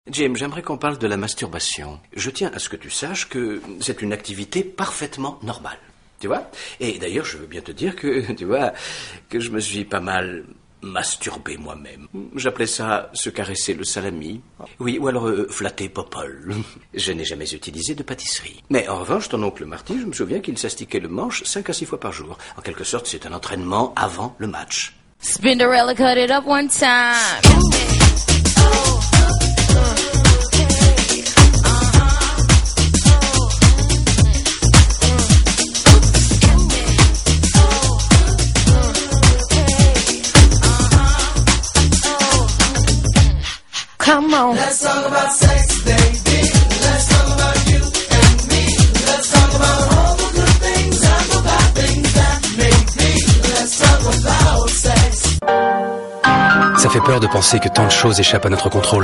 Jim, j'aimerais qu'on parle de la masturbation. Je tiens à ce que tu saches que c'est une activité parfaitement normale. Tu vois? Et d'ailleurs, je veux bien te dire que, tu vois, que je me suis pas mal masturbé moi-même. J'appelais ça se caresser le salami. Oui, ou alors flatter Popol. Je n'ai jamais utilisé de pâtisserie. Mais en revanche, ton oncle Marty, je me souviens qu'il s'astiquait le manche 5 à 6 fois par jour. En quelque sorte, c'est un entraînement avant le match. Spinderella cut it up one time. Come on. Let's talk about sex, baby. Let's talk about you and me. Let's talk about all the good things and the bad things that make me. Let's talk about sex. Ça fait peur de penser que tant de choses échappent à notre contrôle.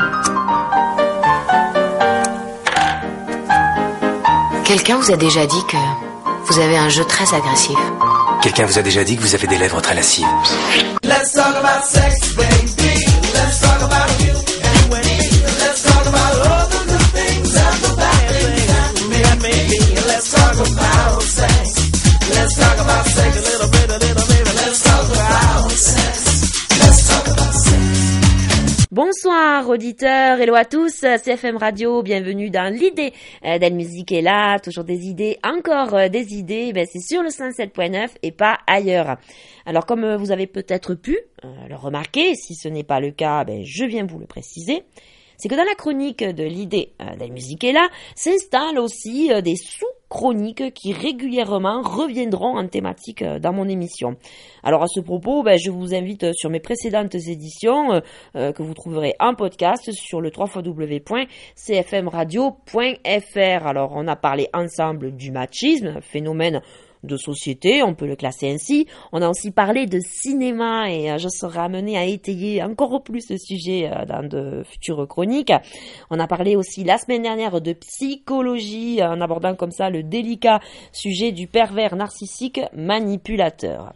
Quelqu'un vous a déjà dit que vous avez un jeu très agressif. Quelqu'un vous a déjà dit que vous avez des lèvres très lascives. Let's talk about sex, baby. Let's talk about you and me. Let's talk about all the good things and the bad things that make me. Let's talk about sex. Let's talk about sex a little bit. Let's talk about sex. Let's talk about sex. Bonsoir auditeurs, hello à tous, CFM Radio, bienvenue dans l'idée d'Elle Musique est là, toujours des idées, encore des idées, c'est sur le 107.9 et pas ailleurs. Alors comme vous avez peut-être pu le remarquer, si ce n'est pas le cas, je viens vous le préciser, c'est que dans la chronique de l'idée d'Elle Musique est là, s'installent aussi des sous-chroniques qui régulièrement reviendront en thématique dans mon émission. Alors à ce propos, je vous invite sur mes précédentes éditions que vous trouverez en podcast sur le www.cfmradio.fr. Alors on a parlé ensemble du machisme, phénomène de société, on peut le classer ainsi. On a aussi parlé de cinéma et je serai amenée à étayer encore plus ce sujet dans de futures chroniques. On a parlé aussi la semaine dernière de psychologie en abordant comme ça le délicat sujet du pervers narcissique manipulateur.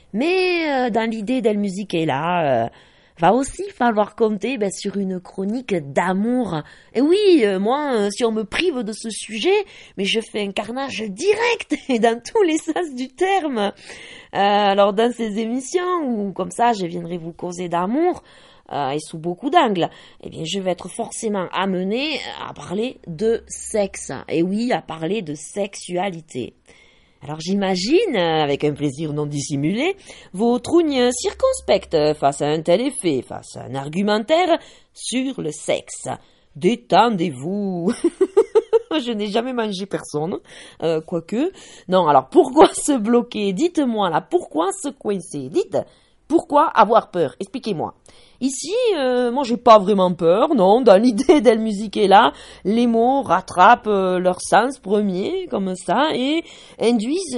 Mais dans l'idée d'Elle Musique est là, va aussi falloir compter sur une chronique d'amour. Et oui, moi, si on me prive de ce sujet, mais je fais un carnage direct et dans tous les sens du terme. Alors dans ces émissions où comme ça je viendrai vous causer d'amour et sous beaucoup d'angles, je vais être forcément amenée à parler de sexe. Et oui, à parler de sexualité. Alors j'imagine, avec un plaisir non dissimulé, vos trougnes circonspectes face à un tel effet, face à un argumentaire sur le sexe. Détendez-vous. Je n'ai jamais mangé personne, quoique. Non, alors pourquoi se bloquer? Dites-moi là, pourquoi se coincer? Dites, pourquoi avoir peur? Expliquez-moi. Ici, moi j'ai pas vraiment peur, non, dans l'idée d'Elle Musique est là, les mots rattrapent leur sens premier, comme ça, et induisent,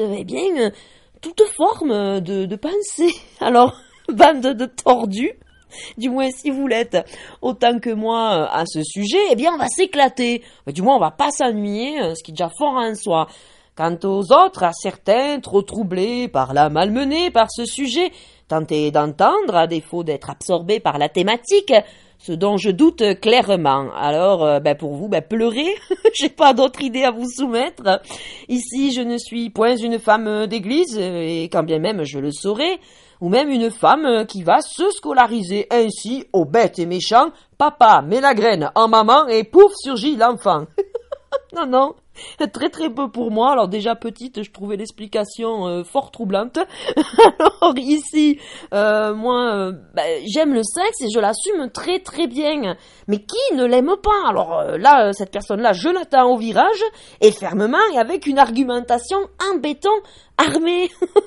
toute forme de pensée. Alors, bande de tordus, du moins si vous l'êtes autant que moi à ce sujet, on va s'éclater. Du moins on va pas s'ennuyer, ce qui est déjà fort en soi. Quant aux autres, à certains, trop troublés par la malmenée par ce sujet, tentez d'entendre, à défaut d'être absorbés par la thématique, ce dont je doute clairement. Alors, pour vous, pleurez, j'ai pas d'autre idée à vous soumettre. Ici, je ne suis point une femme d'église, et quand bien même je le saurais, ou même une femme qui va se scolariser ainsi aux bêtes et méchants. Papa met la graine en maman et pouf, surgit l'enfant. Non, très très peu pour moi. Alors déjà petite, je trouvais l'explication fort troublante. Alors ici, moi, j'aime le sexe et je l'assume très très bien. Mais qui ne l'aime pas? Alors là, cette personne-là, je l'attends au virage et fermement et avec une argumentation en béton armée.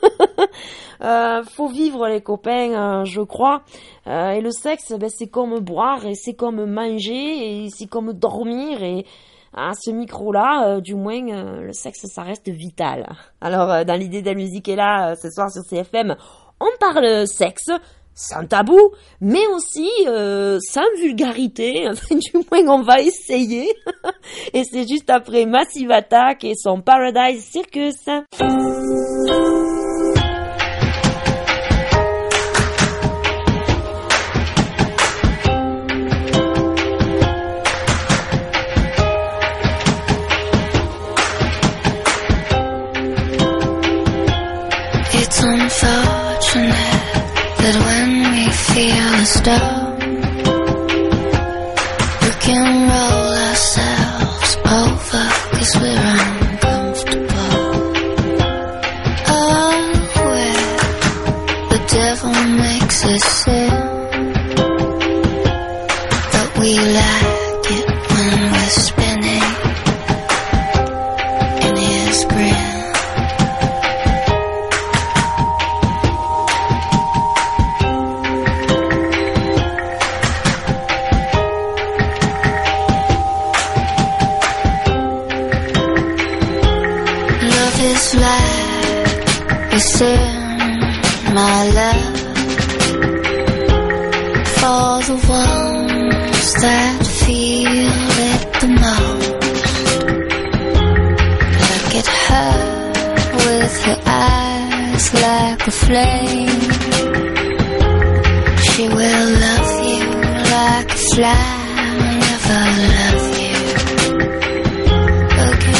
Faut vivre les copains, je crois. Et le sexe, c'est comme boire et c'est comme manger et c'est comme dormir et à ce micro-là, du moins, le sexe, ça reste vital. Alors, dans l'idée d'Elle Musique est là, ce soir sur CFM, on parle sexe, sans tabou, mais aussi sans vulgarité. Enfin, du moins, on va essayer. Et c'est juste après Massive Attack et son Paradise Circus. stone. We can roll ourselves over 'cause we're uncomfortable. Oh, where the devil makes us sin, but we like it when we're spinning in his grin. Is like a sin, my love, for the ones that feel it the most. Look at her with her eyes like a flame. She will love you like a fly, never love you again.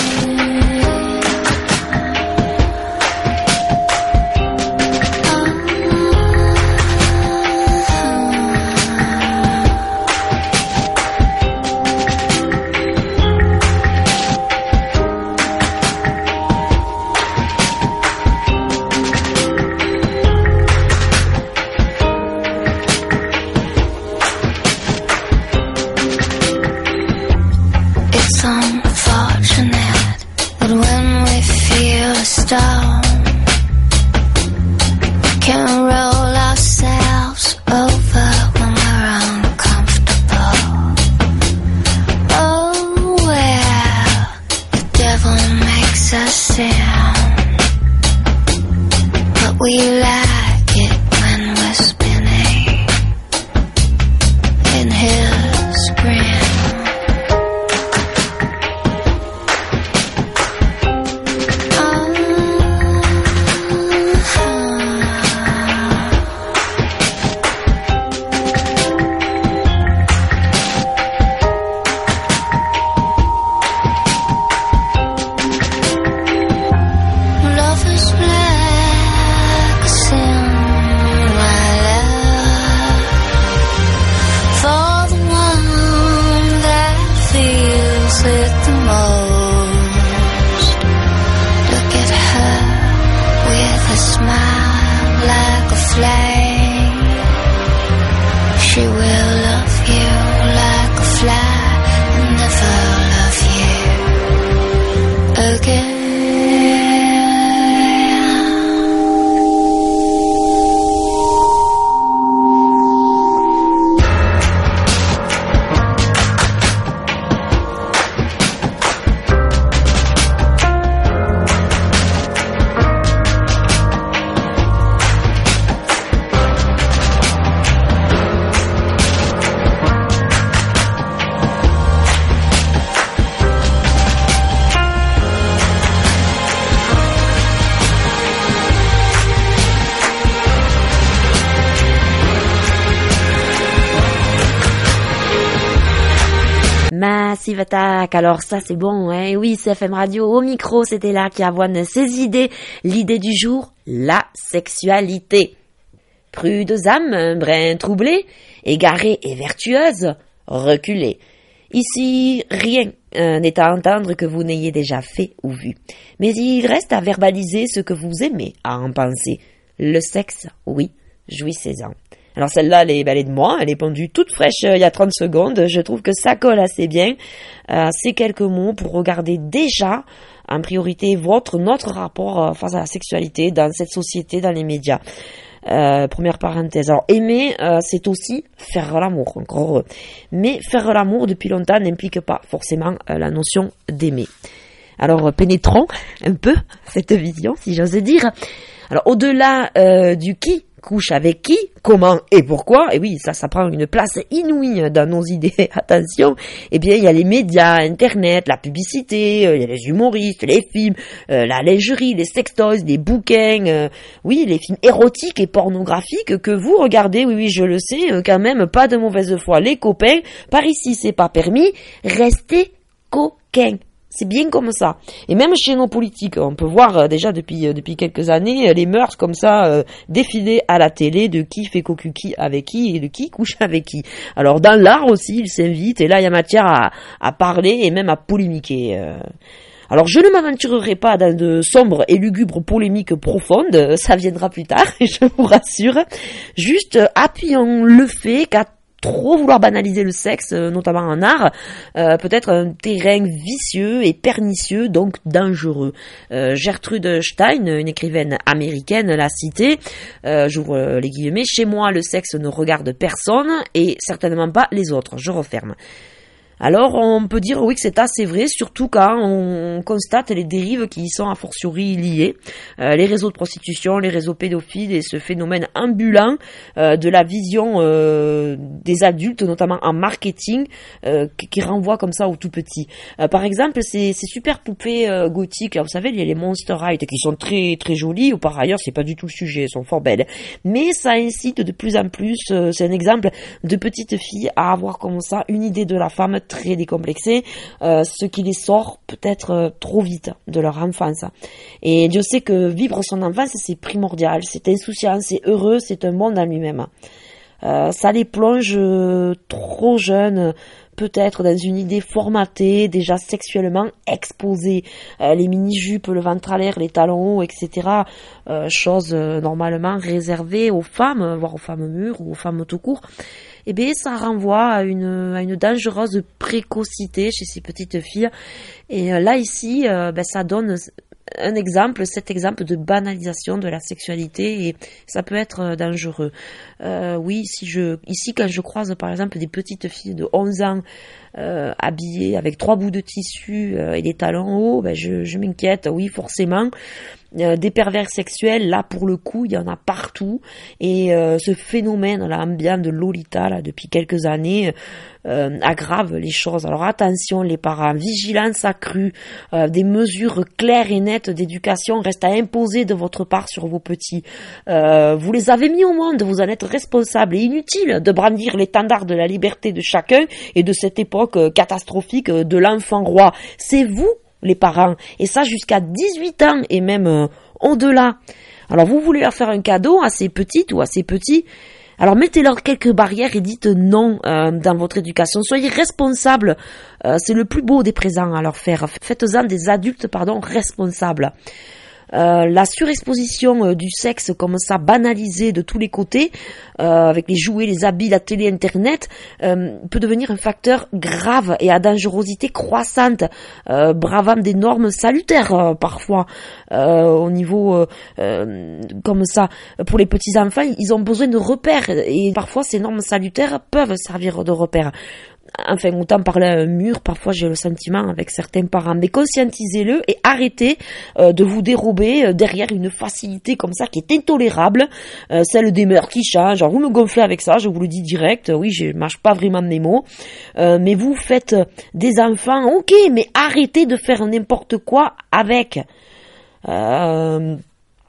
It's unfortunate that when we feel a storm, we can roll ourselves over when we're uncomfortable. Oh, well, the devil makes us sin, but we like it when we're spinning in his grin. Love is like a sin, my love, for the one that feels it the most. Look at her with a smile like a flame. She will love you like a fly and never love you again. Massive Attack, alors ça c'est bon, hein. Oui, c'est FM Radio, au micro, c'était là qui avoine ses idées. L'idée du jour, la sexualité. Prudes âmes, brin troublées, égarées et vertueuses, reculées. Ici, rien n'est à entendre que vous n'ayez déjà fait ou vu. Mais il reste à verbaliser ce que vous aimez à en penser. Le sexe, oui, jouissez-en. Alors celle-là, elle est de moi, elle est pendue toute fraîche il y a 30 secondes. Je trouve que ça colle assez bien. Ces quelques mots pour regarder déjà en priorité notre rapport face à la sexualité dans cette société, dans les médias. Première parenthèse. Alors aimer, c'est aussi faire l'amour, encore heureux. Mais faire l'amour depuis longtemps n'implique pas forcément la notion d'aimer. Alors pénétrons un peu cette vision, si j'ose dire. Alors au-delà du qui couche avec qui, comment et pourquoi, et oui, ça prend une place inouïe dans nos idées, attention, eh bien, il y a les médias, Internet, la publicité, il y a les humoristes, les films, la lingerie, les sextoys, les bouquins, oui, les films érotiques et pornographiques que vous regardez, oui, je le sais, quand même, pas de mauvaise foi, les copains, par ici, c'est pas permis, restez coquins. C'est bien comme ça. Et même chez nos politiques, on peut voir déjà depuis quelques années les mœurs comme ça défiler à la télé de qui fait cocu qui avec qui et de qui couche avec qui. Alors dans l'art aussi, ils s'invitent et là il y a matière à parler et même à polémiquer. Alors je ne m'aventurerai pas dans de sombres et lugubres polémiques profondes, ça viendra plus tard, je vous rassure. Juste appuyons le fait qu'à trop vouloir banaliser le sexe, notamment en art, peut-être un terrain vicieux et pernicieux, donc dangereux. Gertrude Stein, une écrivaine américaine, l'a cité, j'ouvre les guillemets, « Chez moi, le sexe ne regarde personne et certainement pas les autres », je referme. Alors on peut dire oui que c'est assez vrai, surtout quand on constate les dérives qui y sont a fortiori liées, les réseaux de prostitution, les réseaux pédophiles et ce phénomène ambulant de la vision des adultes, notamment en marketing, qui renvoie comme ça aux tout petits. Par exemple, ces super poupées gothiques, vous savez, il y a les Monster High qui sont très très jolies, ou par ailleurs c'est pas du tout le sujet, elles sont fort belles, mais ça incite de plus en plus, c'est un exemple de petites filles à avoir comme ça une idée de la femme très décomplexés, ce qui les sort peut-être trop vite de leur enfance. Et Dieu sait que vivre son enfance, c'est primordial, c'est insouciant, c'est heureux, c'est un monde en lui-même. Ça les plonge trop jeunes, peut-être dans une idée formatée, déjà sexuellement exposée. Les mini-jupes, le ventre à l'air, les talons hauts, etc. Choses normalement réservées aux femmes, voire aux femmes mûres ou aux femmes tout court. Eh bien, ça renvoie à une dangereuse précocité chez ces petites filles. Et là, ici, ça donne cet exemple de banalisation de la sexualité et ça peut être dangereux. Oui, ici, quand je croise par exemple des petites filles de 11 ans habillées avec 3 bouts de tissu et des talons hauts, je m'inquiète, oui, forcément. Des pervers sexuels, là pour le coup il y en a partout et ce phénomène là ambiant de Lolita là depuis quelques années aggrave les choses. Alors attention les parents, vigilance accrue, des mesures claires et nettes d'éducation restent à imposer de votre part sur vos petits. Vous les avez mis au monde, vous en êtes responsables et inutile de brandir l'étendard de la liberté de chacun et de cette époque catastrophique de l'enfant roi. C'est vous les parents, et ça jusqu'à 18 ans et même au-delà. Alors vous voulez leur faire un cadeau à ces petites ou à ces petits, alors mettez-leur quelques barrières et dites non dans votre éducation. Soyez responsables, c'est le plus beau des présents à leur faire. Faites-en des adultes responsables. La surexposition du sexe comme ça banalisée de tous les côtés, avec les jouets, les habits, la télé, internet, peut devenir un facteur grave et à dangerosité croissante, bravant des normes salutaires parfois au niveau comme ça. Pour les petits enfants, ils ont besoin de repères et parfois ces normes salutaires peuvent servir de repères. Enfin, autant parler à un mur, parfois j'ai le sentiment avec certains parents. Mais conscientisez-le et arrêtez de vous dérober derrière une facilité comme ça qui est intolérable, celle des mœurs qui changent. Genre, vous me gonflez avec ça, je vous le dis direct, oui, je mâche pas vraiment mes mots, mais vous faites des enfants, ok, mais arrêtez de faire n'importe quoi avec. Alors,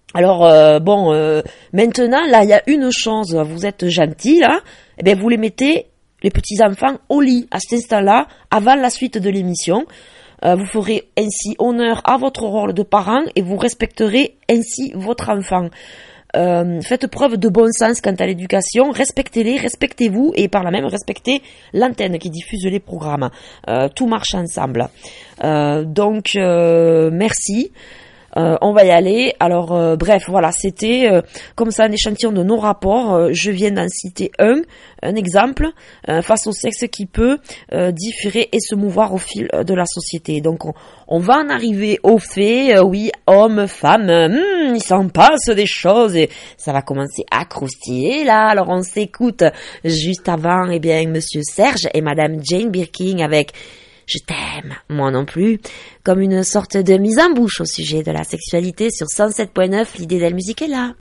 maintenant, là, il y a une chose, vous êtes gentils, là, eh bien, vous les mettez les petits-enfants au lit à cet instant-là, avant la suite de l'émission. Vous ferez ainsi honneur à votre rôle de parent et vous respecterez ainsi votre enfant. Faites preuve de bon sens quant à l'éducation, respectez-les, respectez-vous et par là même respectez l'antenne qui diffuse les programmes. Tout marche ensemble. Donc, merci. On va y aller. Alors, bref, voilà, c'était comme ça un échantillon de nos rapports. Je viens d'en citer un exemple face au sexe qui peut différer et se mouvoir au fil de la société. Donc, on va en arriver aux faits. Oui, hommes, femmes, il s'en passe des choses et ça va commencer à croustiller là. Alors, on s'écoute juste avant, eh bien, Monsieur Serge et Madame Jane Birkin avec Je t'aime, moi non plus, comme une sorte de mise en bouche au sujet de la sexualité sur 107.9, l'idée de la musique est là.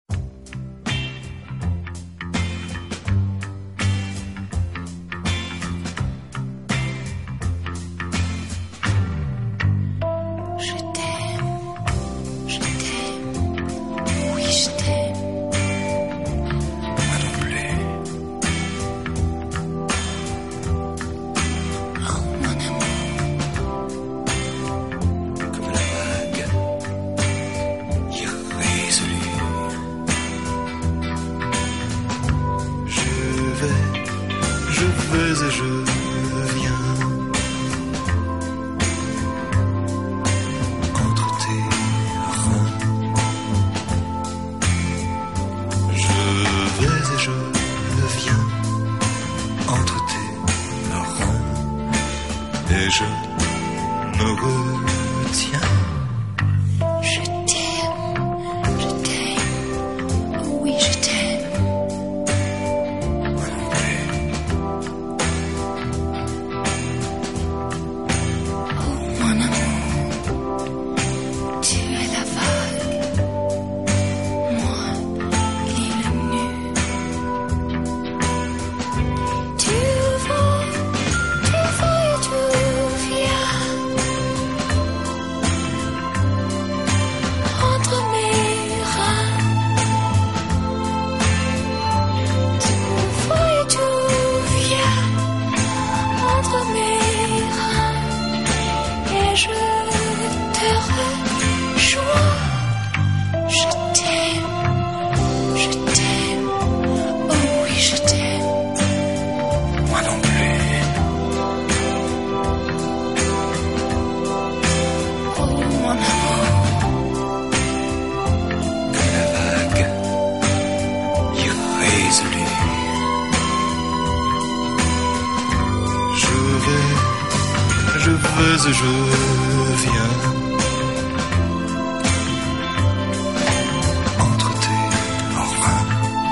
et je me retiens. Je t'aime, oh oui je t'aime. Moi non plus. Oh mon amour, tu es la vague, moi l'île nue. Tu vas et tu viens entre mes reins. Tu vas et tu viens entre mes reins. Et je te rejoins. Je t'aime, oh oui je t'aime. Moi non plus. Oh mon amour, Comme la vague irrésolue. Je veux et je viens entre tes reins.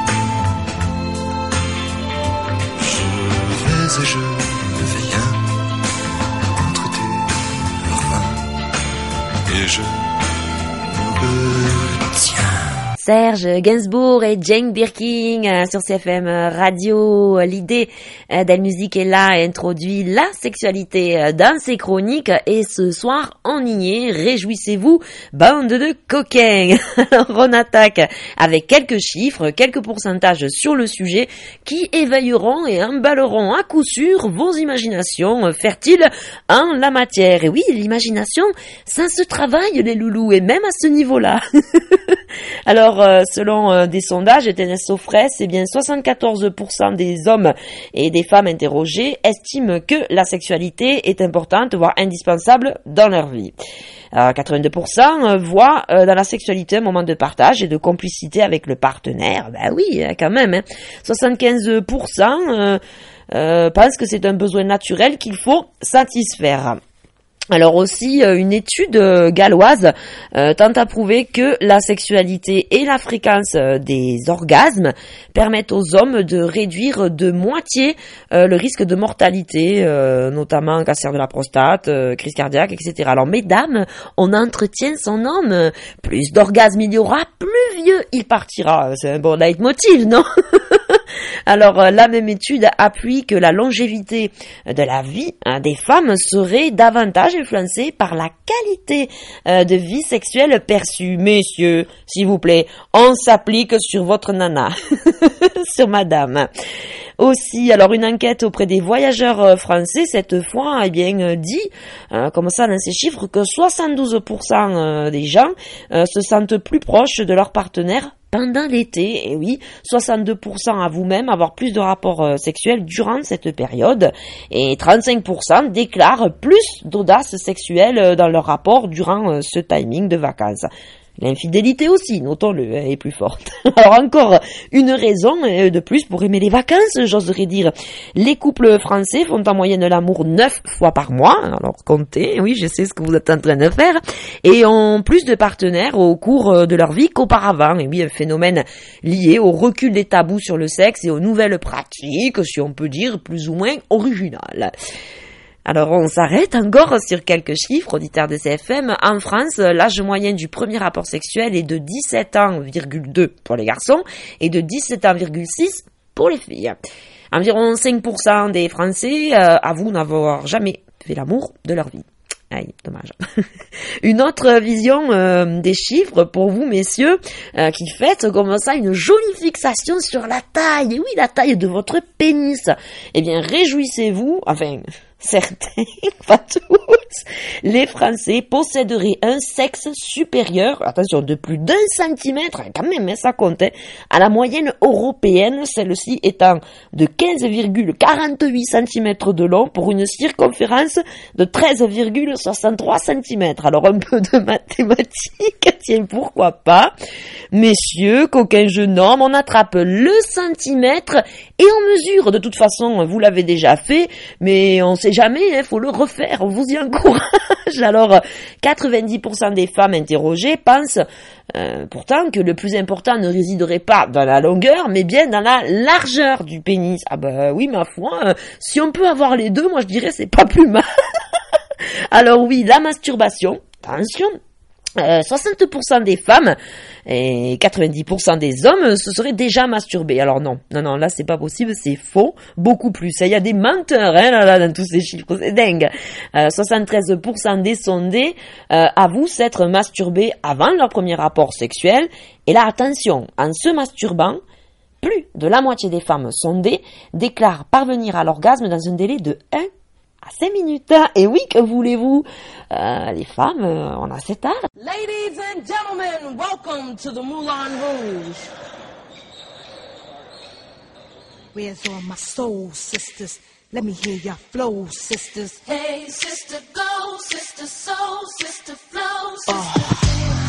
Je vais et je viens entre tes reins et je me retiens. Serge Gainsbourg et Jane Birkin sur CFM Radio. L'idée d'Elle-Musique est là et introduit la sexualité dans ses chroniques. Et ce soir, on y est. Réjouissez-vous, bande de coquins. Alors, on attaque avec quelques chiffres, quelques pourcentages sur le sujet qui éveilleront et emballeront à coup sûr vos imaginations fertiles en la matière. Et oui, l'imagination, ça se travaille les loulous et même à ce niveau-là. Alors, selon des sondages de TNS Sofres, eh bien 74% des hommes et des femmes interrogés estiment que la sexualité est importante, voire indispensable dans leur vie. 82% voient dans la sexualité un moment de partage et de complicité avec le partenaire. Ben oui, quand même. 75% pensent que c'est un besoin naturel qu'il faut satisfaire. Alors aussi, une étude galloise tente à prouver que la sexualité et la fréquence des orgasmes permettent aux hommes de réduire de moitié le risque de mortalité, notamment cancer de la prostate, crise cardiaque, etc. Alors mesdames, on entretient son homme, plus d'orgasmes il y aura, plus vieux il partira. C'est un bon leitmotiv, non? Alors, la même étude appuie que la longévité de la vie des femmes serait davantage influencée par la qualité de vie sexuelle perçue. Messieurs, s'il vous plaît, on s'applique sur votre nana, sur madame. Aussi, alors une enquête auprès des voyageurs français, cette fois, eh bien, dit, comme ça dans ces chiffres, que 72% des gens se sentent plus proches de leur partenaire pendant l'été. Et oui, 62% à vous-même avoir plus de rapports sexuels durant cette période, et 35% déclarent plus d'audace sexuelle dans leur rapport durant ce timing de vacances. L'infidélité aussi, notons-le, est plus forte. Alors encore une raison de plus pour aimer les vacances, j'oserais dire. Les couples français font en moyenne l'amour 9 fois par mois, alors comptez, oui, je sais ce que vous êtes en train de faire, et ont plus de partenaires au cours de leur vie qu'auparavant. Et oui, un phénomène lié au recul des tabous sur le sexe et aux nouvelles pratiques, si on peut dire, plus ou moins originales. Alors, on s'arrête encore sur quelques chiffres, auditeurs de CFM. En France, l'âge moyen du premier rapport sexuel est de 17 ans, 2 pour les garçons et de 17 ans, 6 pour les filles. Environ 5% des Français avouent n'avoir jamais fait l'amour de leur vie. Aïe, dommage. Une autre vision des chiffres pour vous, messieurs, qui faites comme ça une jolie fixation sur la taille. Et oui, la taille de votre pénis. Eh bien, réjouissez-vous, enfin, certains, pas tous, les Français posséderaient un sexe supérieur, attention, de plus d'1 centimètre, quand même, ça compte, à la moyenne européenne, celle-ci étant de 15,48 cm de long pour une circonférence de 13,63 cm. Alors, un peu de mathématiques, tiens, pourquoi pas. Messieurs, qu'aucun jeune homme, on attrape le centimètre et on mesure. De toute façon, vous l'avez déjà fait, mais on sait jamais, faut le refaire, on vous y encourage. Alors, 90% des femmes interrogées pensent pourtant que le plus important ne résiderait pas dans la longueur, mais bien dans la largeur du pénis. Ah bah oui, ma foi, si on peut avoir les deux, moi je dirais c'est pas plus mal. Alors oui, la masturbation, attention, 60% des femmes et 90% des hommes se seraient déjà masturbés. Alors non, là c'est pas possible, c'est faux, beaucoup plus. Il y a des menteurs là, dans tous ces chiffres, c'est dingue. 73% des sondés avouent s'être masturbés avant leur premier rapport sexuel. Et là, attention, en se masturbant, plus de la moitié des femmes sondées déclarent parvenir à l'orgasme dans un délai de 1 à 5 minutes. Et oui, que voulez-vous, les femmes, on a cet art. Ladies and gentlemen, welcome to the Moulin Rouge. Where's all my soul sisters? Let me hear your flow, sisters. Hey, sister, go, sister, soul, sister, flow, sister.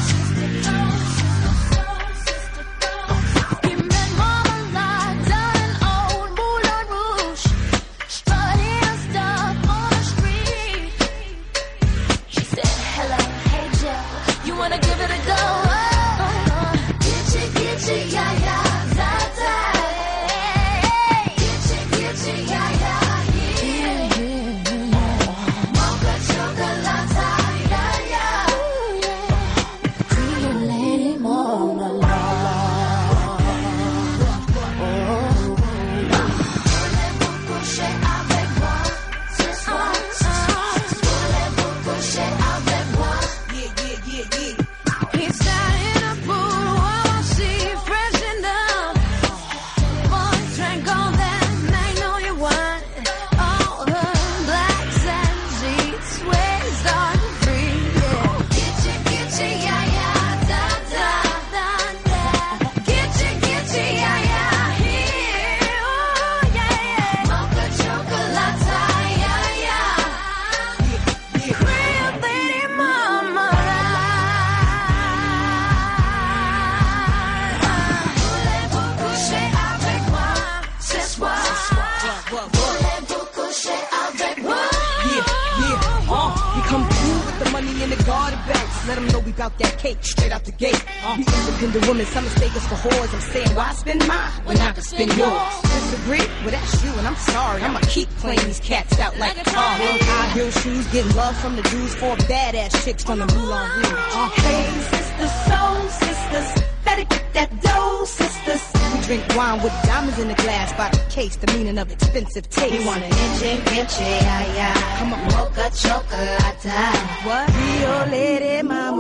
Let them know we bout that cake straight out the gate. We independent women, some mistake us for whores. I'm saying, why spend mine when I can spend yours? Disagree? Well, that's you, and I'm sorry. I'ma keep playing these cats out like a car. High heel shoes, getting love from the dudes, 4 badass chicks from the Moulin Rouge. Hey, sisters, soul sisters, better get that dough, sisters. We drink wine with diamonds in the glass by the case, the meaning of expensive taste. You want an inche, yeah. Come on, Mocha chocolate. what? Rio Lady Mama.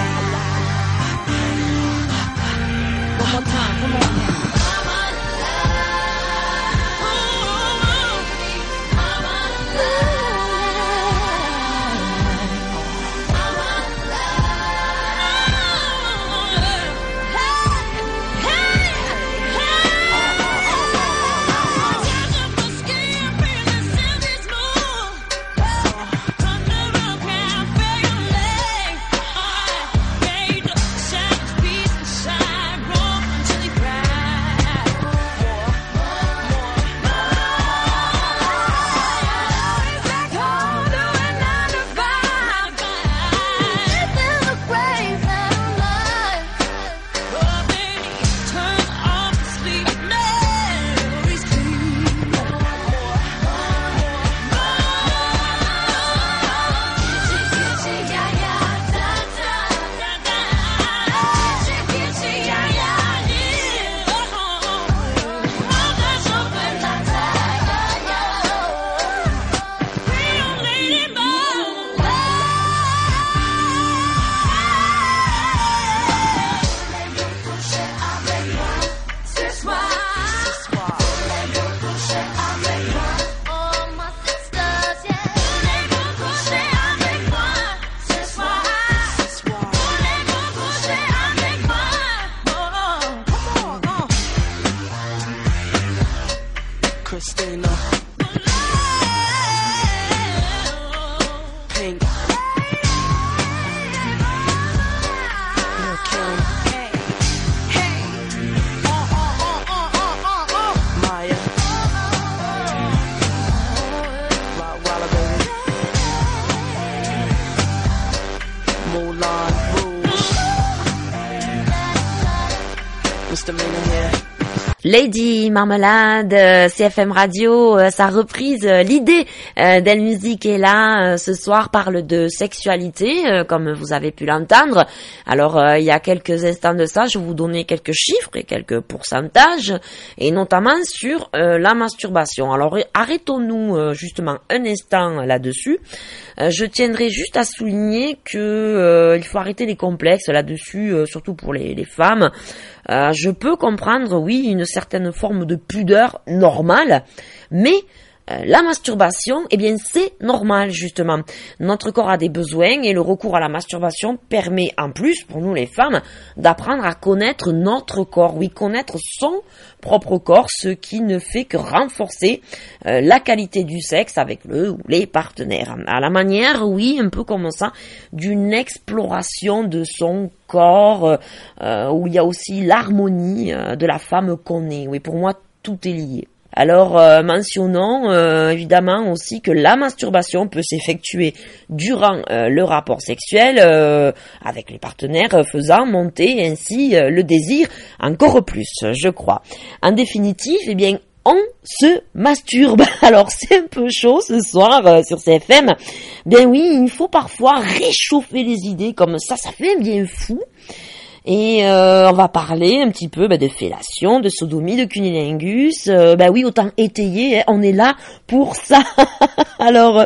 One more time, come on now. Lady Marmelade, CFM Radio, sa reprise, l'idée d'Elle Musique est là, ce soir parle de sexualité, comme vous avez pu l'entendre. Alors, il y a quelques instants de ça, je vais vous donner quelques chiffres et quelques pourcentages, et notamment sur la masturbation. Alors, arrêtons-nous justement un instant là-dessus. Je tiendrai juste à souligner que il faut arrêter les complexes là-dessus, surtout pour les femmes. Je peux comprendre, oui, une certaine forme de pudeur normale, mais la masturbation, eh bien, c'est normal, justement. Notre corps a des besoins et le recours à la masturbation permet, en plus, pour nous les femmes, d'apprendre à connaître notre corps. Oui, connaître son propre corps, ce qui ne fait que renforcer la qualité du sexe avec le ou les partenaires. À la manière, oui, un peu comme ça, d'une exploration de son corps, où il y a aussi l'harmonie de la femme qu'on est. Oui, pour moi, tout est lié. Alors, mentionnons évidemment aussi que la masturbation peut s'effectuer durant le rapport sexuel avec les partenaires, faisant monter ainsi le désir encore plus, je crois. En définitive, eh bien, on se masturbe. Alors, c'est un peu chaud ce soir sur CFM. Bien oui, il faut parfois réchauffer les idées comme ça fait un bien fou. Et on va parler un petit peu de fellation, de sodomie, de cunnilingus. Oui, autant étayer, on est là pour ça. Alors,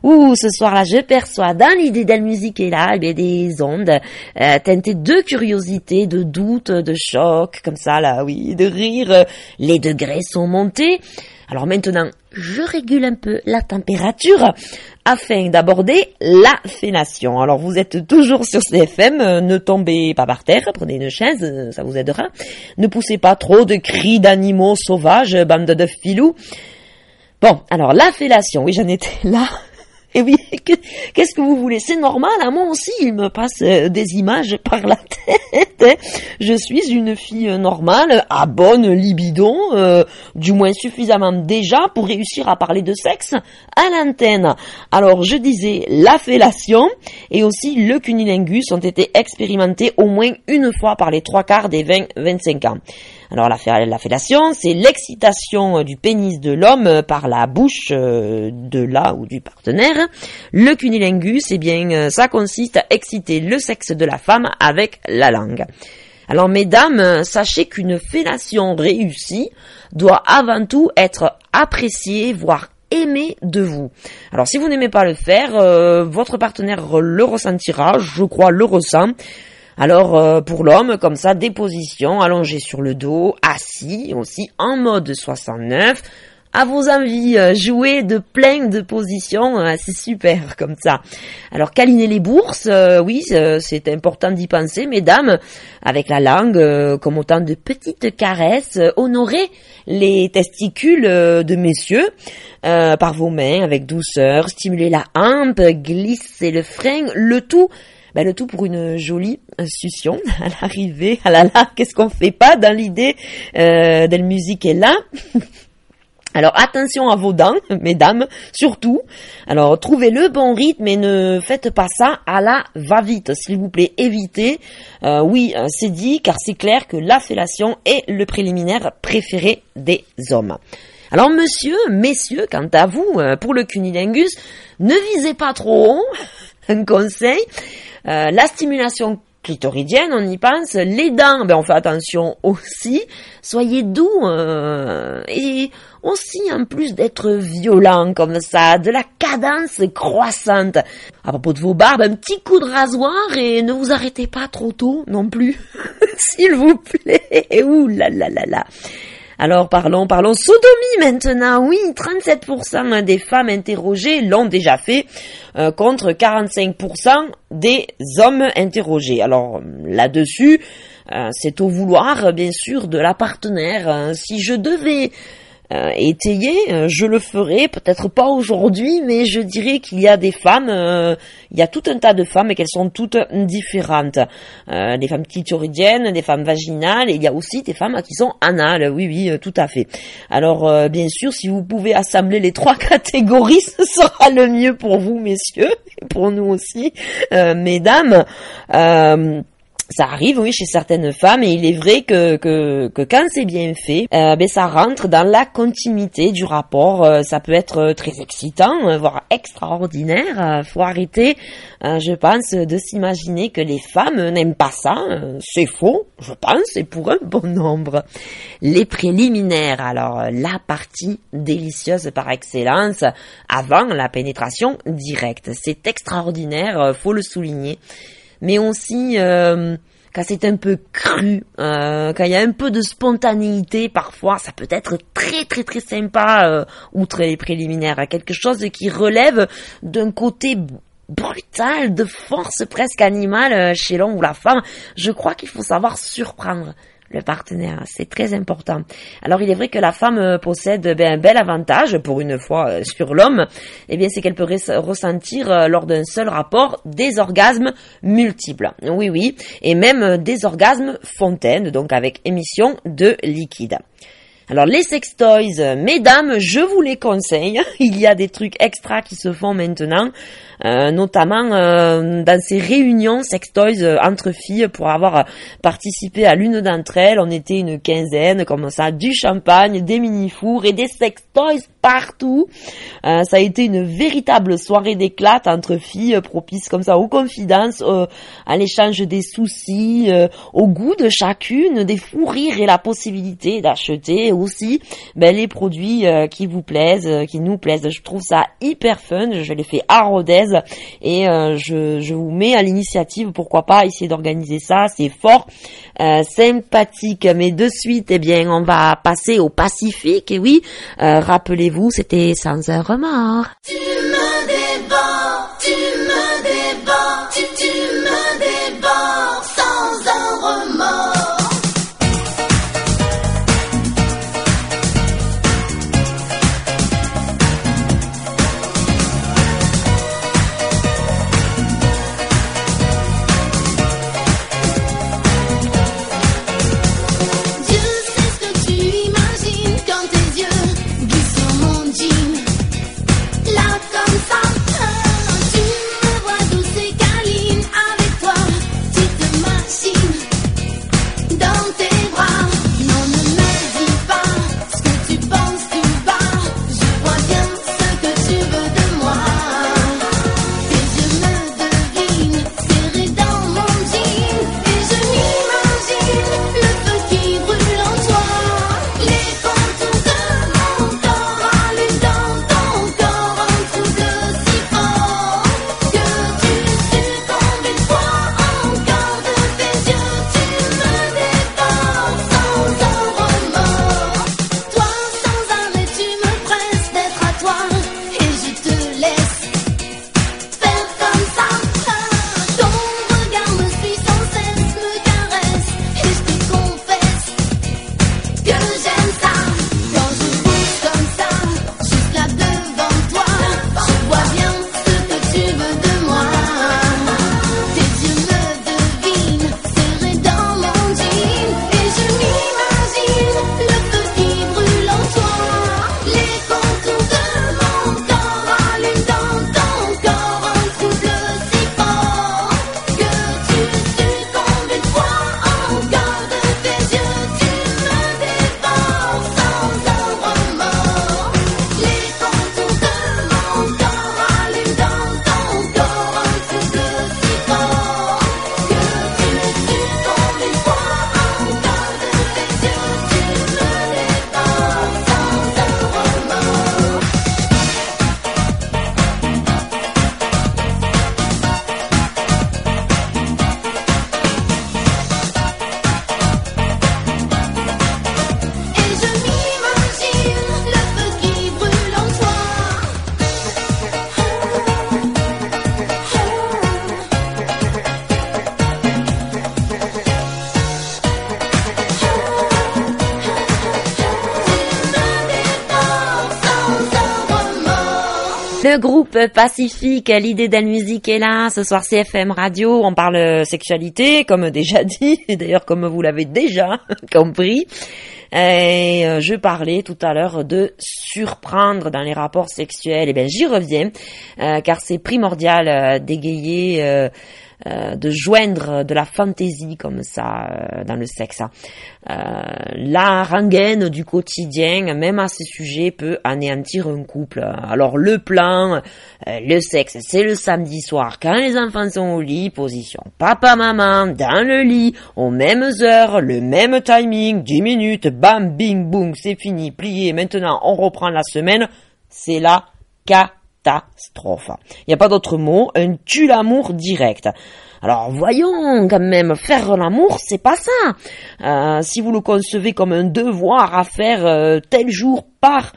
ce soir-là, je perçois dans l'idée d'Elle Musique est là, des ondes teintées de curiosité, de doute, de choc, comme ça, là, oui, de rire. Les degrés sont montés. Alors maintenant, je régule un peu la température afin d'aborder la fellation. Alors vous êtes toujours sur CFM, ne tombez pas par terre, prenez une chaise, ça vous aidera. Ne poussez pas trop de cris d'animaux sauvages, bande de filous. Bon, alors la fellation, oui j'en étais là. Et oui, qu'est-ce que vous voulez? C'est normal, hein, moi aussi, il me passe des images par la tête. Hein. Je suis une fille normale, à bonne libido, du moins suffisamment déjà pour réussir à parler de sexe à l'antenne. Alors, je disais, la fellation et aussi le cunnilingus ont été expérimentés au moins une fois par les 3/4 des 20-25 ans. Alors la fellation, c'est l'excitation du pénis de l'homme par la bouche de la ou du partenaire. Le cunnilingus, eh bien, ça consiste à exciter le sexe de la femme avec la langue. Alors mesdames, sachez qu'une fellation réussie doit avant tout être appréciée, voire aimée de vous. Alors si vous n'aimez pas le faire, votre partenaire le ressentira, je crois le ressent. Alors, pour l'homme, comme ça, des positions allongées sur le dos, assis, aussi en mode 69. À vos envies, jouer de plein de positions, c'est super comme ça. Alors, câliner les bourses, oui, c'est important d'y penser, mesdames, avec la langue, comme autant de petites caresses, honorer les testicules de messieurs par vos mains avec douceur, stimuler la hampe, glisser le frein, le tout pour une jolie succion à l'arrivée. Ah là là, qu'est-ce qu'on fait pas dans l'idée d'Elle Musique est là. Alors attention à vos dents, mesdames, surtout. Alors trouvez le bon rythme et ne faites pas ça à la va-vite, s'il vous plaît, évitez. Oui, c'est dit, car c'est clair que la fellation est le préliminaire préféré des hommes. Alors messieurs, quant à vous, pour le cunnilingus, ne visez pas trop haut. Un conseil, la stimulation clitoridienne, on y pense, les dents, on fait attention aussi, soyez doux, et aussi en plus d'être violent comme ça, de la cadence croissante. À propos de vos barbes, un petit coup de rasoir et ne vous arrêtez pas trop tôt non plus, s'il vous plaît. Ouh là là là là. Alors parlons sodomie maintenant. Oui, 37% des femmes interrogées l'ont déjà fait, contre 45% des hommes interrogés. Alors là-dessus, c'est au vouloir bien sûr de la partenaire. Si je devais étayer, je le ferai, peut-être pas aujourd'hui, mais je dirais qu'il y a des femmes, il y a tout un tas de femmes et qu'elles sont toutes différentes. Des femmes clitoridiennes, des femmes vaginales, et il y a aussi des femmes qui sont anales, oui, tout à fait. Alors, bien sûr, si vous pouvez assembler les 3 catégories, ce sera le mieux pour vous, messieurs, et pour nous aussi, mesdames. Ça arrive, oui, chez certaines femmes, et il est vrai que quand c'est bien fait, ça rentre dans la continuité du rapport. Ça peut être très excitant, voire extraordinaire. Faut arrêter, je pense, de s'imaginer que les femmes n'aiment pas ça. C'est faux, je pense, et pour un bon nombre. Les préliminaires, alors la partie délicieuse par excellence, avant la pénétration directe. C'est extraordinaire, faut le souligner. Mais aussi quand c'est un peu cru, quand il y a un peu de spontanéité, parfois ça peut être très très très sympa, outre les préliminaires, quelque chose qui relève d'un côté brutal, de force presque animale chez l'homme ou la femme. Je crois qu'il faut savoir surprendre le partenaire, c'est très important. Alors il est vrai que la femme possède un bel avantage, pour une fois sur l'homme, c'est qu'elle peut ressentir lors d'un seul rapport des orgasmes multiples. Oui, et même des orgasmes fontaines, donc avec émission de liquide. Alors les sextoys, mesdames, je vous les conseille. Il y a des trucs extra qui se font maintenant, notamment dans ces réunions sextoys entre filles. Pour avoir participé à l'une d'entre elles, on était une quinzaine comme ça, du champagne, des mini-fours et des sextoys partout. Ça a été une véritable soirée d'éclate entre filles, propice comme ça aux confidences, à l'échange des soucis, au goût de chacune, des fous rires et la possibilité d'acheter aussi les produits qui vous plaisent, qui nous plaisent. Je trouve ça hyper fun. Je l'ai fait à Rodez et je vous mets à l'initiative, pourquoi pas essayer d'organiser ça. C'est fort sympathique. Mais de suite, on va passer au Pacifique. Et oui, rappelez-vous, c'était Sans un remords. Tu me dévores, tu me dévores, tu me dévores sans un remords. Le groupe Pacifique, l'idée d'Elle Musique est là. Ce soir, CFM Radio, on parle sexualité, comme déjà dit, et d'ailleurs comme vous l'avez déjà compris. Et je parlais tout à l'heure de surprendre dans les rapports sexuels. Et bien j'y reviens, car c'est primordial d'égayer, de joindre de la fantaisie comme ça dans le sexe. La rengaine du quotidien, même à ce sujet, peut anéantir un couple. Alors le plan, le sexe, c'est le samedi soir quand les enfants sont au lit, position papa-maman, dans le lit, aux mêmes heures, le même timing, 10 minutes, bam, bing, boum, c'est fini, plié, maintenant on reprend la semaine, c'est la catastrophe. Il n'y a pas d'autre mot, un tue-l'amour direct. Alors voyons quand même, faire l'amour, c'est pas ça. Si vous le concevez comme un devoir à faire tel jour par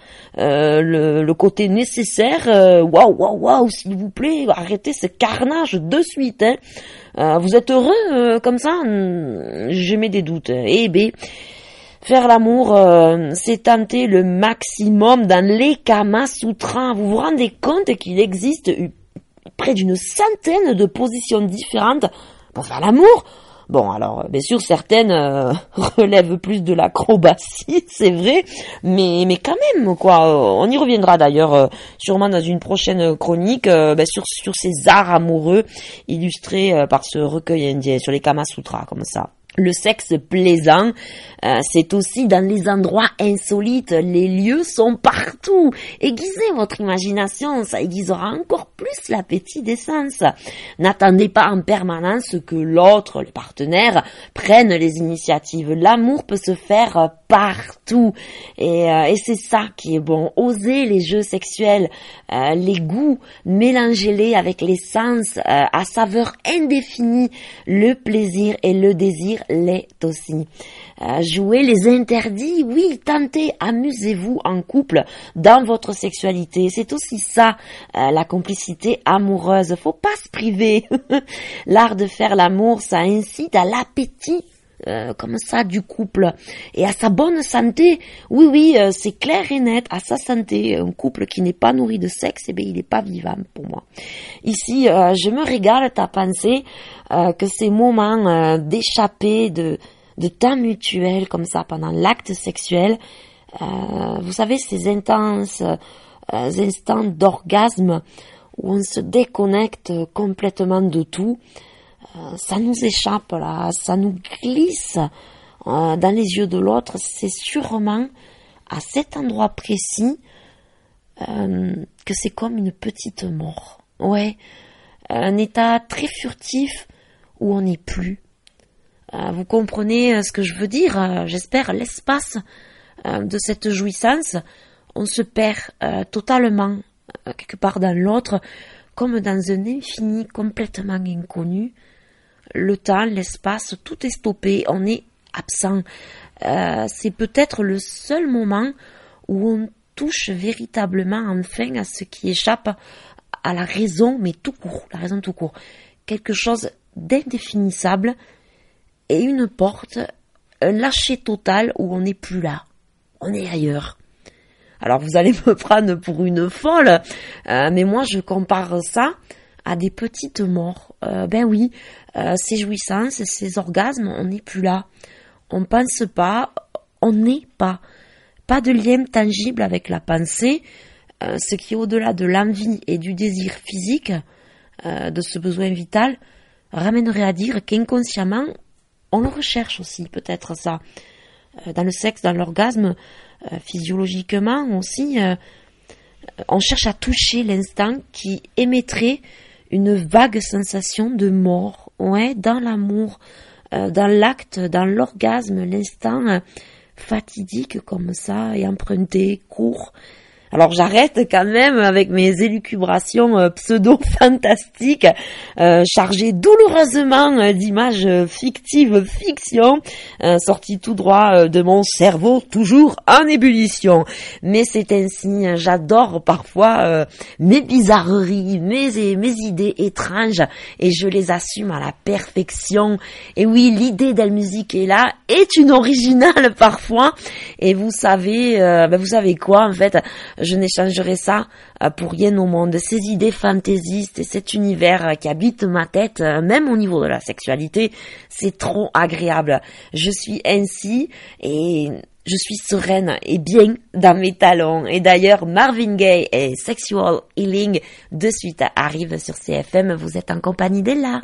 le côté nécessaire, waouh, s'il vous plaît, arrêtez ce carnage de suite. Vous êtes heureux comme ça? J'émets des doutes. Eh ben, faire l'amour, c'est tenter le maximum dans les Kama Sutras. Vous vous rendez compte qu'il existe près d'une centaine de positions différentes pour faire l'amour? Bon, alors, bien sûr, certaines relèvent plus de l'acrobatie, c'est vrai, mais quand même, quoi. On y reviendra d'ailleurs sûrement dans une prochaine chronique sur ces arts amoureux illustrés par ce recueil indien, sur les Kama Sutras, comme ça. Le sexe plaisant, c'est aussi dans les endroits insolites. Les lieux sont partout. Aiguisez votre imagination, ça aiguisera encore plus l'appétit des sens. N'attendez pas en permanence que l'autre, le partenaire, prenne les initiatives. L'amour peut se faire partout. Et c'est ça qui est bon. Osez les jeux sexuels, les goûts, mélangez-les avec les sens à saveur indéfinie. Le plaisir et le désir l'est aussi. Jouez les interdits, oui, tentez, amusez-vous en couple dans votre sexualité. C'est aussi ça, la complicité amoureuse. Faut pas se priver. L'art de faire l'amour, ça incite à l'appétit. Comme ça du couple et à sa bonne santé. Oui, c'est clair et net, à sa santé. Un couple qui n'est pas nourri de sexe, eh bien, il n'est pas vivant pour moi. Ici, je me régale à penser que ces moments d'échappée, de temps mutuel comme ça pendant l'acte sexuel, vous savez, ces intenses instants d'orgasme où on se déconnecte complètement de tout, ça nous échappe là, ça nous glisse dans les yeux de l'autre. C'est sûrement à cet endroit précis que c'est comme une petite mort. Ouais, un état très furtif où on n'est plus. Vous comprenez ce que je veux dire? J'espère l'espace de cette jouissance. On se perd totalement quelque part dans l'autre, comme dans un infini complètement inconnu. Le temps, l'espace, tout est stoppé, on est absent. C'est peut-être le seul moment où on touche véritablement enfin à ce qui échappe à la raison, mais tout court, la raison tout court. Quelque chose d'indéfinissable et une porte, un lâcher total où on n'est plus là, on est ailleurs. Alors vous allez me prendre pour une folle, mais moi je compare ça à des petites morts. Ben oui, ces jouissances, ces orgasmes, on n'est plus là. On pense pas, on n'est pas. Pas de lien tangible avec la pensée, ce qui au-delà de l'envie et du désir physique, de ce besoin vital, ramènerait à dire qu'inconsciemment, on le recherche aussi, peut-être ça. Dans le sexe, dans l'orgasme, physiologiquement aussi, on cherche à toucher l'instant qui émettrait une vague sensation de mort, ouais, dans l'amour, dans l'acte, dans l'orgasme, l'instant fatidique comme ça et emprunté, court. Alors j'arrête quand même avec mes élucubrations pseudo-fantastiques, chargées douloureusement d'images fictives, fiction, sorties tout droit de mon cerveau, toujours en ébullition. Mais c'est ainsi, j'adore parfois mes bizarreries, mes idées étranges, et je les assume à la perfection. Et oui, l'idée d'Elmusique est là, est une originale parfois, et vous savez quoi en fait, je n'échangerai ça pour rien au monde. Ces idées fantaisistes et cet univers qui habite ma tête, même au niveau de la sexualité, c'est trop agréable. Je suis ainsi et je suis sereine et bien dans mes talons. Et d'ailleurs, Marvin Gaye et Sexual Healing de suite arrivent sur CFM. Vous êtes en compagnie d'Ella.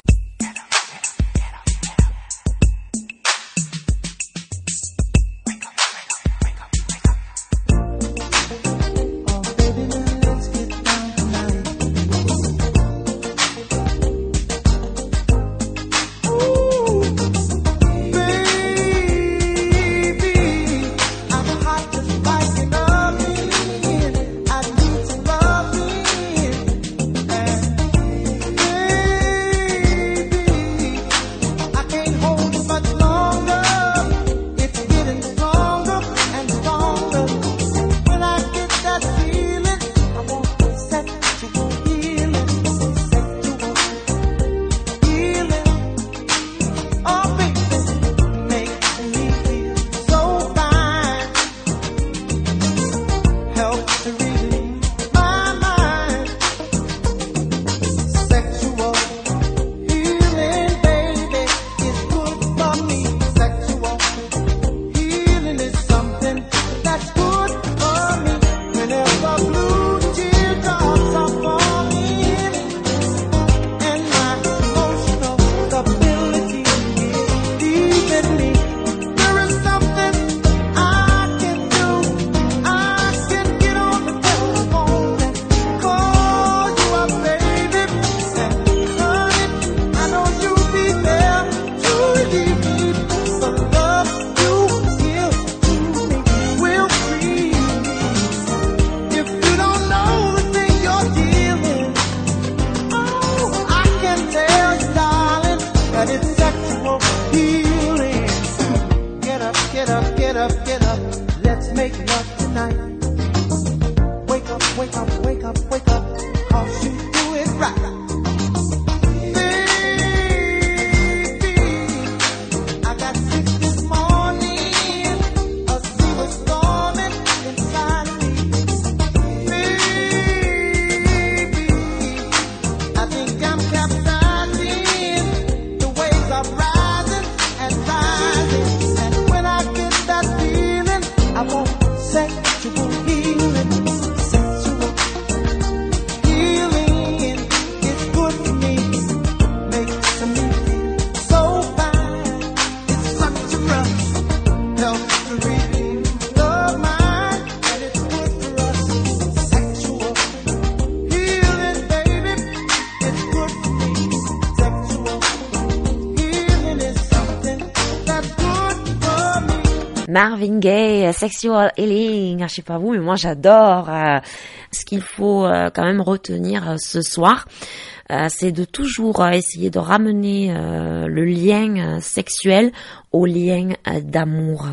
Marvin Gaye, Sexual Healing, je sais pas vous, mais moi j'adore. Ce qu'il faut quand même retenir ce soir, c'est de toujours essayer de ramener le lien sexuel au lien d'amour.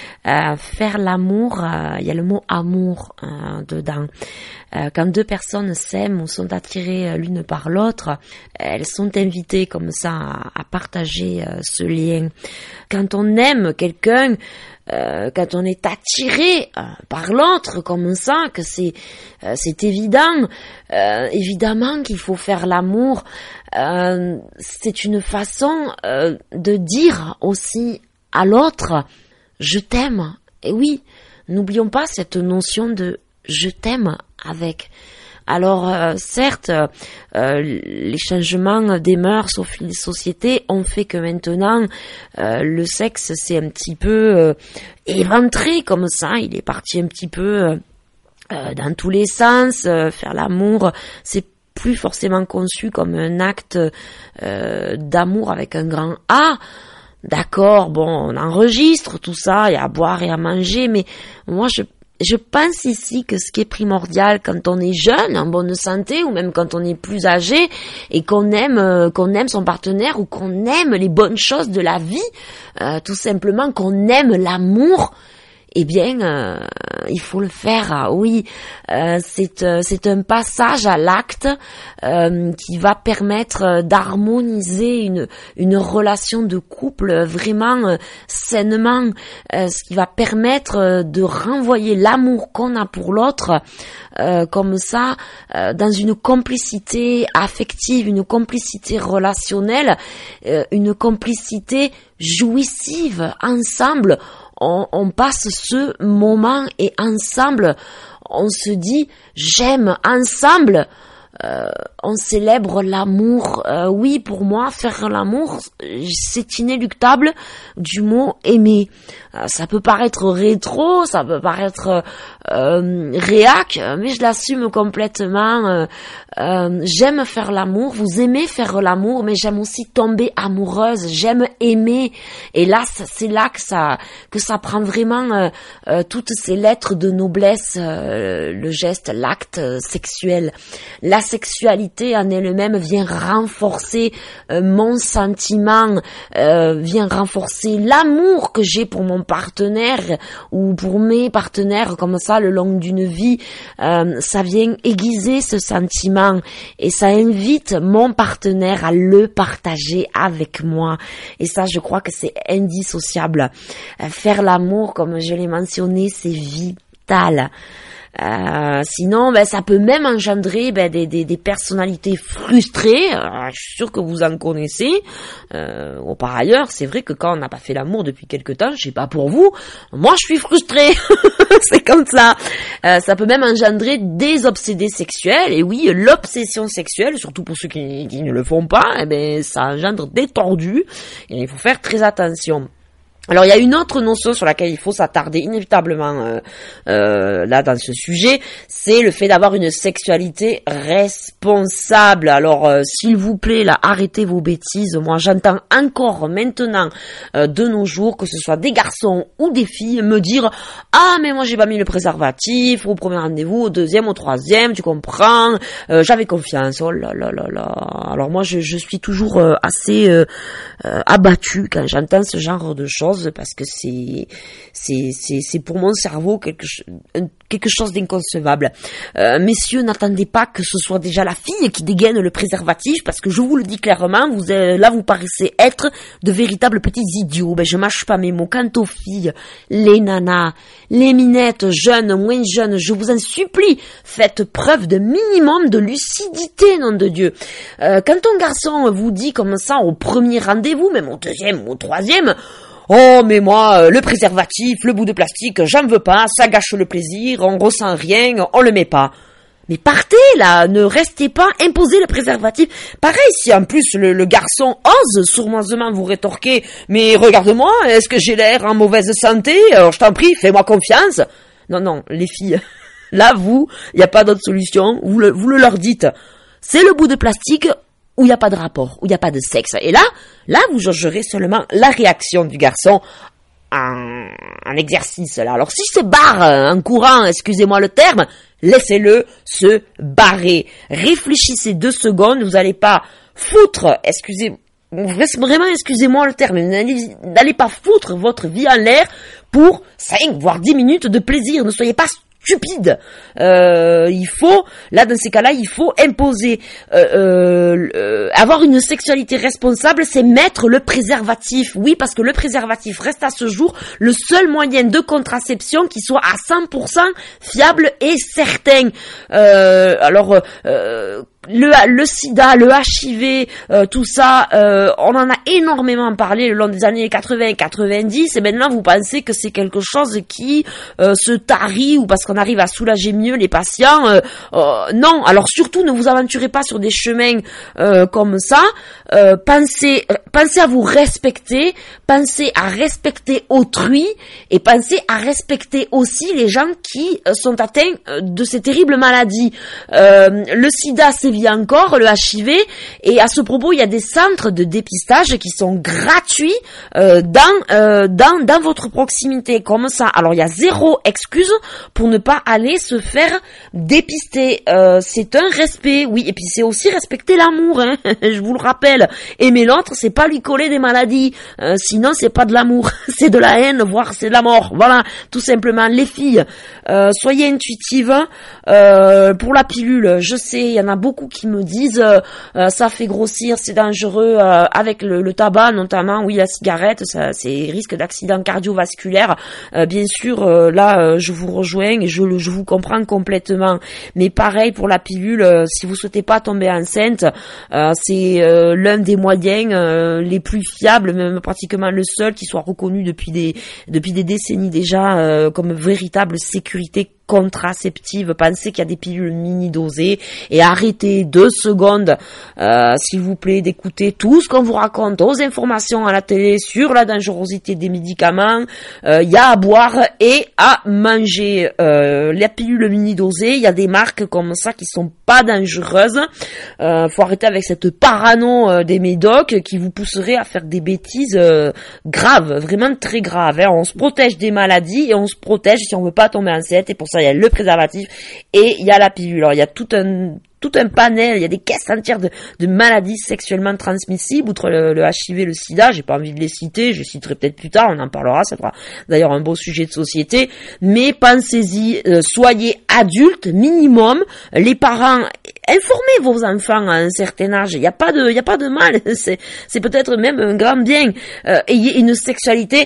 Faire l'amour, il y a le mot amour dedans. Quand deux personnes s'aiment ou sont attirées l'une par l'autre, elles sont invitées comme ça à partager ce lien. Quand on aime quelqu'un, quand on est attiré par l'autre comme ça, que c'est évident, évidemment qu'il faut faire l'amour. C'est une façon de dire aussi à l'autre je t'aime. Et oui, n'oublions pas cette notion de je t'aime avec. Alors certes, les changements des mœurs au fil des sociétés ont fait que maintenant le sexe c'est un petit peu éventré comme ça, il est parti un petit peu dans tous les sens. Faire l'amour, c'est plus forcément conçu comme un acte d'amour avec un grand A. D'accord, bon, on enregistre tout ça, il y a à boire et à manger, mais moi je pense ici que ce qui est primordial quand on est jeune, en bonne santé, ou même quand on est plus âgé et qu'on aime son partenaire ou qu'on aime les bonnes choses de la vie, tout simplement qu'on aime l'amour, eh bien, il faut le faire. Oui, c'est un passage à l'acte qui va permettre d'harmoniser une relation de couple vraiment sainement, ce qui va permettre de renvoyer l'amour qu'on a pour l'autre comme ça dans une complicité affective, une complicité relationnelle, une complicité jouissive. Ensemble, on passe ce moment et ensemble, on se dit j'aime, ensemble. On célèbre l'amour. Oui, pour moi, faire l'amour, c'est inéluctable du mot aimer. Ça peut paraître rétro, ça peut paraître réac, mais je l'assume complètement. J'aime faire l'amour, vous aimez faire l'amour, mais j'aime aussi tomber amoureuse, j'aime aimer. Et là, c'est là que ça prend vraiment toutes ces lettres de noblesse, le geste, l'acte sexuel. La sexualité en elle-même vient renforcer mon sentiment, vient renforcer l'amour que j'ai pour mon partenaire ou pour mes partenaires, comme ça le long d'une vie. Ça vient aiguiser ce sentiment et ça invite mon partenaire à le partager avec moi. Et ça, je crois que c'est indissociable. Faire l'amour, comme je l'ai mentionné, c'est vital. Sinon, ça peut même engendrer des personnalités frustrées. Je suis sûre que vous en connaissez. Par ailleurs, c'est vrai que quand on n'a pas fait l'amour depuis quelque temps, je sais pas pour vous, moi je suis frustrée. C'est comme ça. Ça peut même engendrer des obsédés sexuels. Et oui, l'obsession sexuelle, surtout pour ceux qui ne le font pas, ça engendre des tordus. Et il faut faire très attention. Alors il y a une autre notion sur laquelle il faut s'attarder inévitablement là dans ce sujet, c'est le fait d'avoir une sexualité responsable. Alors s'il vous plaît, là, arrêtez vos bêtises. Moi j'entends encore maintenant de nos jours, que ce soit des garçons ou des filles, me dire « Ah mais moi j'ai pas mis le préservatif au premier rendez-vous, au deuxième, au troisième, tu comprends, j'avais confiance. » Oh là là là là. Alors moi je suis toujours assez abattue quand j'entends ce genre de choses, parce que c'est pour mon cerveau quelque chose d'inconcevable. Messieurs, n'attendez pas que ce soit déjà la fille qui dégaine le préservatif, parce que je vous le dis clairement, vous paraissez être de véritables petits idiots. Je mâche pas mes mots. Quant aux filles, les nanas, les minettes, jeunes, moins jeunes, je vous en supplie, faites preuve de minimum de lucidité, nom de Dieu. Quand un garçon vous dit comme ça au premier rendez-vous, même au deuxième ou au troisième, oh, mais moi, le préservatif, le bout de plastique, j'en veux pas, ça gâche le plaisir, on ressent rien, on le met pas. Mais partez, là, ne restez pas, imposez le préservatif. Pareil, si en plus le garçon ose sournoisement vous rétorquer, mais regarde-moi, est-ce que j'ai l'air en mauvaise santé? Alors je t'en prie, fais-moi confiance. Non, les filles, là, il n'y a pas d'autre solution, vous le leur dites. C'est le bout de plastique, où il n'y a pas de rapport, où il n'y a pas de sexe. Et là, vous jaugerez seulement la réaction du garçon en exercice. Là. Alors, si se barre en courant, excusez-moi le terme, laissez-le se barrer. Réfléchissez 2 secondes, vous n'allez pas foutre, excusez-moi le terme, n'allez pas foutre votre vie en l'air pour 5 voire 10 minutes de plaisir. Ne soyez pas stupide. Il faut, là dans ces cas-là, il faut imposer, avoir une sexualité responsable, c'est mettre le préservatif. Oui, parce que le préservatif reste à ce jour le seul moyen de contraception qui soit à 100% fiable et certain. Le sida, le HIV, tout ça, on en a énormément parlé le long des années 80-90, et maintenant vous pensez que c'est quelque chose qui se tarit ou parce qu'on arrive à soulager mieux les patients. Non, alors surtout ne vous aventurez pas sur des chemins comme ça. Pensez à vous respecter, pensez à respecter autrui et pensez à respecter aussi les gens qui sont atteints de ces terribles maladies. Le sida, c'est encore, le HIV, et à ce propos, il y a des centres de dépistage qui sont gratuits dans votre proximité, comme ça. Alors, il y a 0 excuse pour ne pas aller se faire dépister. C'est un respect, oui, et puis c'est aussi respecter l'amour, hein, je vous le rappelle. Aimer l'autre, c'est pas lui coller des maladies, sinon c'est pas de l'amour, c'est de la haine, voire c'est de la mort. Voilà, tout simplement. Les filles, soyez intuitives. Pour la pilule, je sais, il y en a beaucoup beaucoup qui me disent ça fait grossir, c'est dangereux avec le tabac notamment, oui la cigarette, ça c'est risque d'accident cardiovasculaire. Bien sûr, là je vous rejoins et je vous comprends complètement. Mais pareil pour la pilule, si vous souhaitez pas tomber enceinte, c'est l'un des moyens les plus fiables, même pratiquement le seul qui soit reconnu depuis des décennies déjà comme véritable sécurité contraceptive. Pensez qu'il y a des pilules mini-dosées et arrêtez 2 secondes, s'il vous plaît, d'écouter tout ce qu'on vous raconte aux informations à la télé sur la dangerosité des médicaments. Il y a à boire et à manger. Les pilules mini-dosées, il y a des marques comme ça qui sont pas dangereuses. Faut arrêter avec cette parano des médocs qui vous pousserait à faire des bêtises graves, vraiment très graves. Hein. On se protège des maladies et on se protège si on veut pas tomber enceinte, et pour ça il y a le préservatif et il y a la pilule. Alors il y a tout un panel, il y a des caisses entières de maladies sexuellement transmissibles, outre le HIV, le sida, j'ai pas envie de les citer, je les citerai peut-être plus tard, on en parlera, ça sera d'ailleurs un beau sujet de société, mais pensez-y, soyez adultes, minimum, les parents, informez vos enfants à un certain âge, il y a pas de mal, c'est peut-être même un grand bien, ayez une sexualité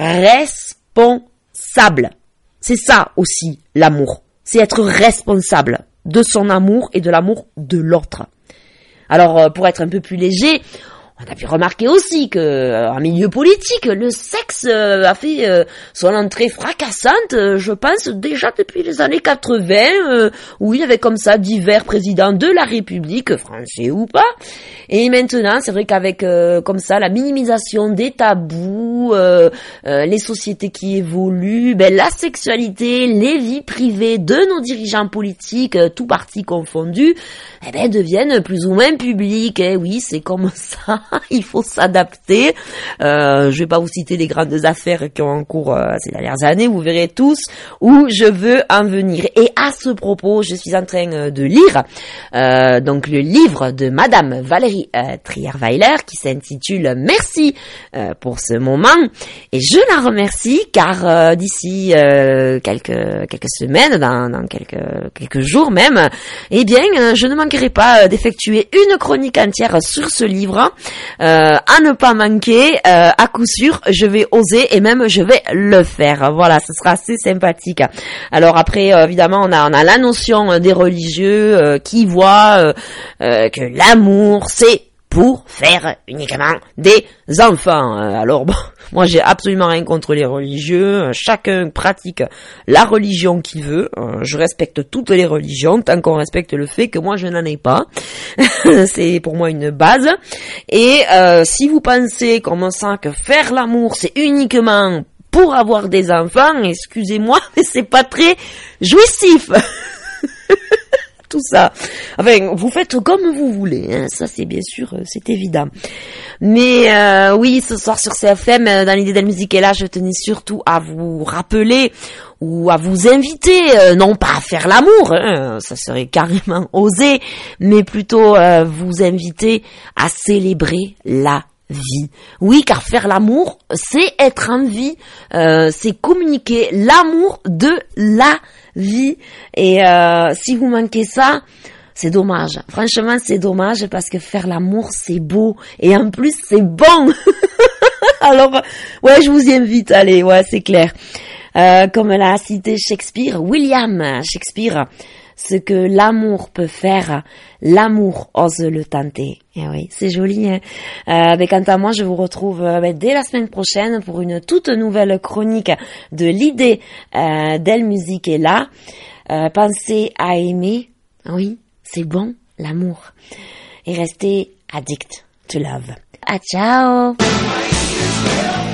responsable. C'est ça aussi, l'amour. C'est être responsable de son amour et de l'amour de l'autre. Alors, pour être un peu plus léger, on a pu remarquer aussi que, en milieu politique, le sexe a fait son entrée fracassante, je pense, déjà depuis les années 80, où il y avait comme ça divers présidents de la République, français ou pas. Et maintenant, c'est vrai qu'avec comme ça la minimisation des tabous, les sociétés qui évoluent, la sexualité, les vies privées de nos dirigeants politiques, tout partis confondus, deviennent plus ou moins publiques. Eh oui, c'est comme ça. Il faut s'adapter. Je vais pas vous citer les grandes affaires qui ont en cours ces dernières années. Vous verrez tous où je veux en venir. Et à ce propos, je suis en train de lire donc le livre de Madame Valérie Trierweiler qui s'intitule Merci pour ce moment. Et je la remercie car d'ici quelques semaines, dans quelques jours même, eh bien, je ne manquerai pas d'effectuer une chronique entière sur ce livre. À ne pas manquer, à coup sûr, je vais oser et même je vais le faire. Voilà, ce sera assez sympathique. Alors après, évidemment, on a la notion des religieux qui voient que l'amour, c'est pour faire uniquement des enfants. Alors bon, moi j'ai absolument rien contre les religieux, chacun pratique la religion qu'il veut, je respecte toutes les religions tant qu'on respecte le fait que moi je n'en ai pas. C'est pour moi une base. Et si vous pensez comme ça que faire l'amour c'est uniquement pour avoir des enfants, excusez-moi, mais c'est pas très jouissif. Tout ça. Enfin, vous faites comme vous voulez, hein. Ça c'est bien sûr, c'est évident. Mais oui, ce soir sur CFM, dans l'idée de la musique est là, je tenais surtout à vous rappeler ou à vous inviter, non pas à faire l'amour, hein, ça serait carrément osé, mais plutôt vous inviter à célébrer la vie. Oui, car faire l'amour, c'est être en vie, c'est communiquer l'amour de la vie. Et si vous manquez ça, c'est dommage. Franchement, c'est dommage parce que faire l'amour, c'est beau. Et en plus, c'est bon. Alors, ouais, je vous y invite. Allez, ouais, c'est clair. Comme l'a cité Shakespeare, William Shakespeare, ce que l'amour peut faire, l'amour ose le tenter. Et oui, c'est joli, hein. Quant à moi, je vous retrouve dès la semaine prochaine pour une toute nouvelle chronique de l'idée d'Elle Musique est là. Pensez à aimer. Oui, c'est bon, l'amour. Et restez addict to love. Ah, ciao!